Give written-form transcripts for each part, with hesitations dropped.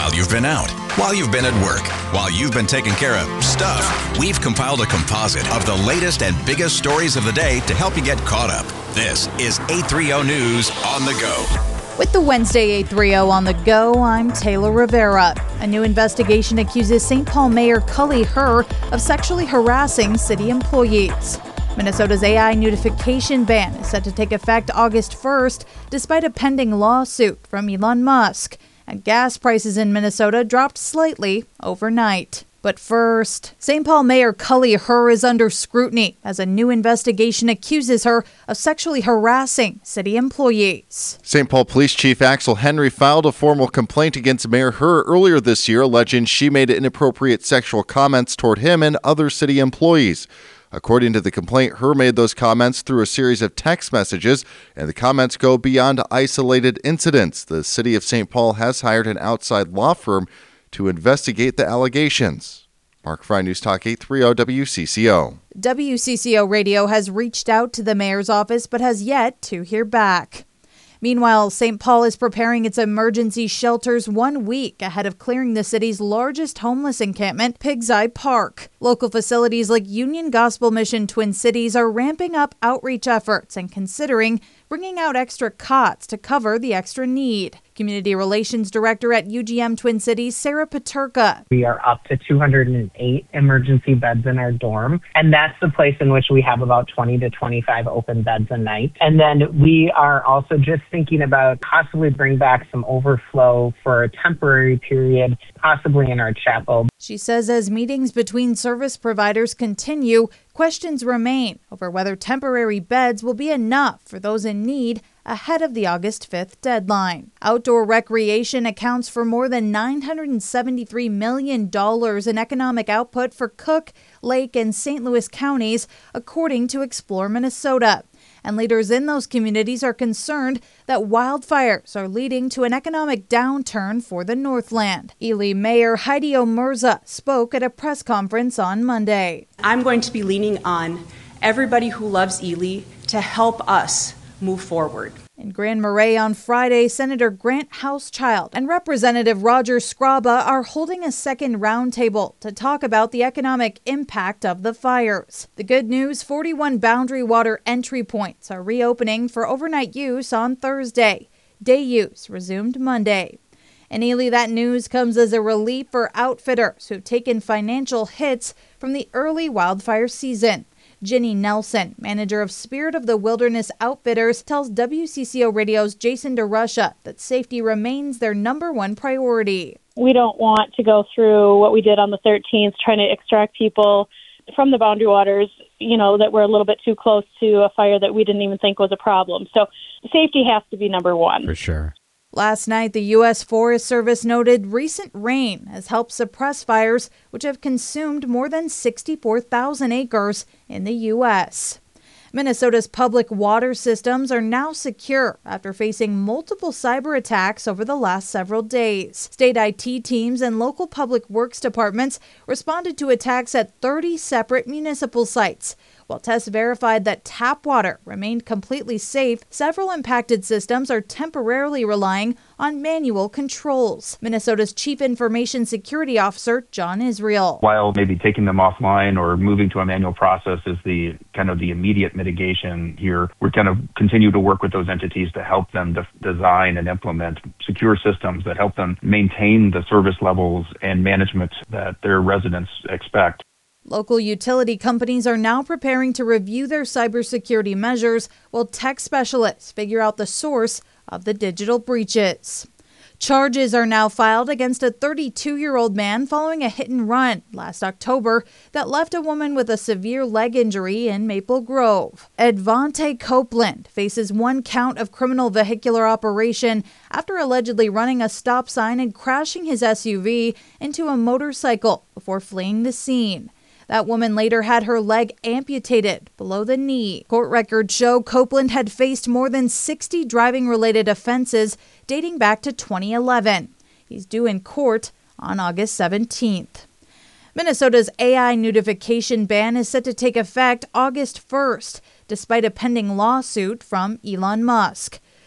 While you've been out, while you've been at work, while you've been taking care of stuff, we've compiled a composite of the latest and biggest stories of the day to help you get caught up. This is 830 News on the Go. With the Wednesday 830 on the Go, I'm Taylor Rivera. A new investigation accuses St. Paul Mayor Cully Herr of sexually harassing city employees. Minnesota's AI notification ban is set to take effect August 1st, despite a pending lawsuit from Elon Musk. And gas prices in Minnesota dropped slightly overnight. But first, St. Paul Mayor Cully Herr is under scrutiny as a new investigation accuses her of sexually harassing city employees. St. Paul Police Chief Axel Henry filed a formal complaint against Mayor Herr earlier this year, alleging she made inappropriate sexual comments toward him and other city employees. According to the complaint, Herr made those comments through a series of text messages, and the comments go beyond isolated incidents. The city of St. Paul has hired an outside law firm to investigate the allegations. Mark Fry, News Talk 830 WCCO. WCCO Radio has reached out to the mayor's office but has yet to hear back. Meanwhile, St. Paul is preparing its emergency shelters 1 week ahead of clearing the city's largest homeless encampment, Pig's Eye Park. Local facilities like Union Gospel Mission Twin Cities are ramping up outreach efforts and considering bringing out extra cots to cover the extra need. Community Relations Director at UGM Twin Cities, Sarah Paterka. We are up to 208 emergency beds in our dorm, and that's the place in which we have about 20 to 25 open beds a night. And then we are also just thinking about possibly bring back some overflow for a temporary period, possibly in our chapel. She says as meetings between service providers continue, questions remain over whether temporary beds will be enough for those in need ahead of the August 5th deadline. Outdoor recreation accounts for more than $973 million in economic output for Cook, Lake, and St. Louis counties, according to Explore Minnesota. And leaders in those communities are concerned that wildfires are leading to an economic downturn for the Northland. Ely Mayor Heidi Omerza spoke at a press conference on Monday. I'm going to be leaning on everybody who loves Ely to help us move forward. In Grand Marais on Friday, Senator Grant Housechild and Representative Roger Scraba are holding a second roundtable to talk about the economic impact of the fires. The good news, 41 Boundary Water entry points are reopening for overnight use on Thursday. Day use resumed Monday. In Ely, that news comes as a relief for outfitters who've taken financial hits from the early wildfire season. Ginny Nelson, manager of Spirit of the Wilderness Outfitters, tells WCCO Radio's Jason DeRusha that safety remains their number one priority. We don't want to go through what we did on the 13th, trying to extract people from the boundary waters, that were a little bit too close to a fire that we didn't even think was a problem. So safety has to be number one. For sure. Last night, the U.S. Forest Service noted recent rain has helped suppress fires, which have consumed more than 64,000 acres in the U.S. Minnesota's public water systems are now secure after facing multiple cyber attacks over the last several days. State IT teams and local public works departments responded to attacks at 30 separate municipal sites. While tests verified that tap water remained completely safe, several impacted systems are temporarily relying on manual controls. Minnesota's Chief Information Security Officer, John Israel. While maybe taking them offline or moving to a manual process is the immediate mitigation here, we're continue to work with those entities to help them design and implement secure systems that help them maintain the service levels and management that their residents expect. Local utility companies are now preparing to review their cybersecurity measures while tech specialists figure out the source of the digital breaches. Charges are now filed against a 32-year-old man following a hit and run last October that left a woman with a severe leg injury in Maple Grove. Edvante Copeland faces 1 count of criminal vehicular operation after allegedly running a stop sign and crashing his SUV into a motorcycle before fleeing the scene. That woman later had her leg amputated below the knee. Court records show Copeland had faced more than 60 driving-related offenses dating back to 2011. He's due in court on August 17th. Minnesota's AI notification ban is set to take effect August 1st, despite a pending lawsuit from Elon Musk.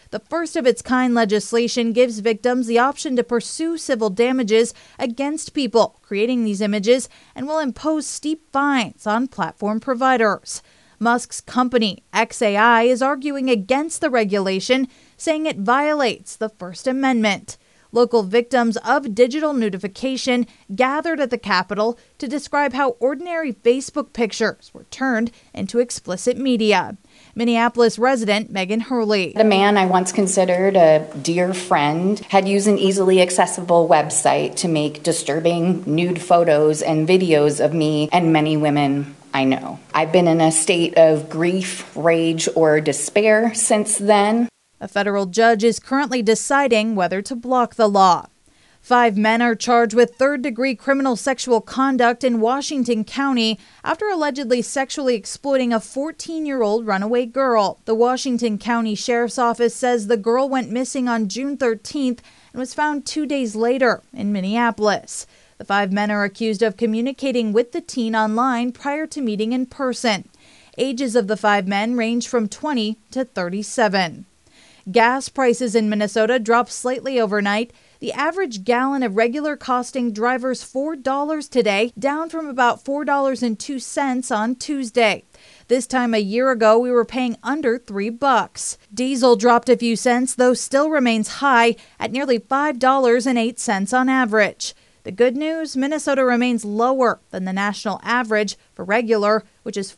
The first-of-its-kind legislation gives victims the option to pursue civil damages against people creating these images and will impose steep fines on platform providers. Musk's company, XAI, is arguing against the regulation, saying it violates the First Amendment. Local victims of digital nudification gathered at the Capitol to describe how ordinary Facebook pictures were turned into explicit media. Minneapolis resident Megan Hurley. A man I once considered a dear friend had used an easily accessible website to make disturbing nude photos and videos of me and many women I know. I've been in a state of grief, rage, or despair since then. A federal judge is currently deciding whether to block the law. 5 men are charged with third-degree criminal sexual conduct in Washington County after allegedly sexually exploiting a 14-year-old runaway girl. The Washington County Sheriff's Office says the girl went missing on June 13th and was found 2 days later in Minneapolis. The 5 men are accused of communicating with the teen online prior to meeting in person. Ages of the 5 men range from 20 to 37. Gas prices in Minnesota dropped slightly overnight. The average gallon of regular costing drivers $4 today, down from about $4.02 on Tuesday. This time a year ago, we were paying under $3. Diesel dropped a few cents, though still remains high at nearly $5.08 on average. The good news, Minnesota remains lower than the national average for regular, which is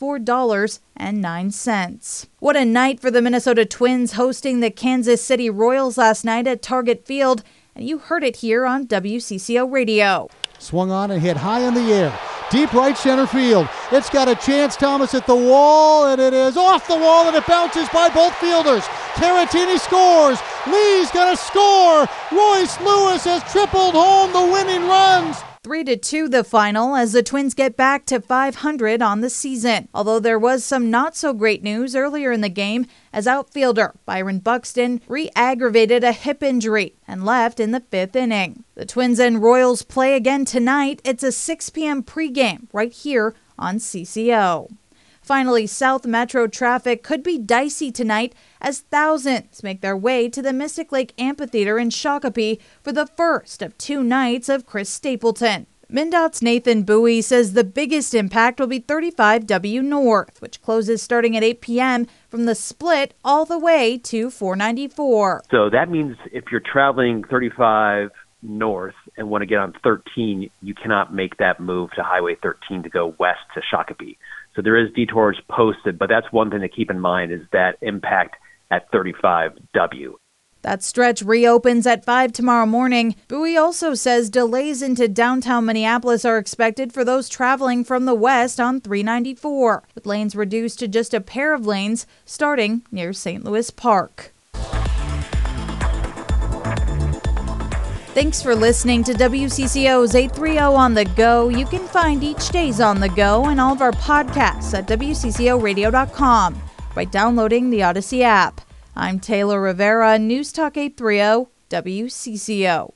$4.09. What a night for the Minnesota Twins hosting the Kansas City Royals last night at Target Field, and you heard it here on WCCO Radio. Swung on and hit high in the air. Deep right center field. It's got a chance, Thomas, at the wall, and it is off the wall, and it bounces by both fielders. Caratini scores. Lee's going to score. Royce Lewis has tripled home the winning runs. 3-2 the final as the Twins get back to 500 on the season. Although there was some not so great news earlier in the game as outfielder Byron Buxton re-aggravated a hip injury and left in the 5th inning. The Twins and Royals play again tonight. It's a 6 p.m. pregame right here on CCO. Finally, South Metro traffic could be dicey tonight as thousands make their way to the Mystic Lake Amphitheater in Shakopee for the first of 2 nights of Chris Stapleton. MnDOT's Nathan Bowie says the biggest impact will be 35W North, which closes starting at 8 p.m. from the split all the way to 494. So that means if you're traveling 35 north and want to get on 13, you cannot make that move to Highway 13 to go west to Shakopee. So there is detours posted, but that's one thing to keep in mind is that impact at 35W. That stretch reopens at 5 tomorrow morning. Bowie also says delays into downtown Minneapolis are expected for those traveling from the west on 394, with lanes reduced to just a pair of lanes starting near St. Louis Park. Thanks for listening to WCCO's 830 On The Go. You can find each day's On The Go and all of our podcasts at WCCOradio.com by downloading the Odyssey app. I'm Taylor Rivera, News Talk 830 WCCO.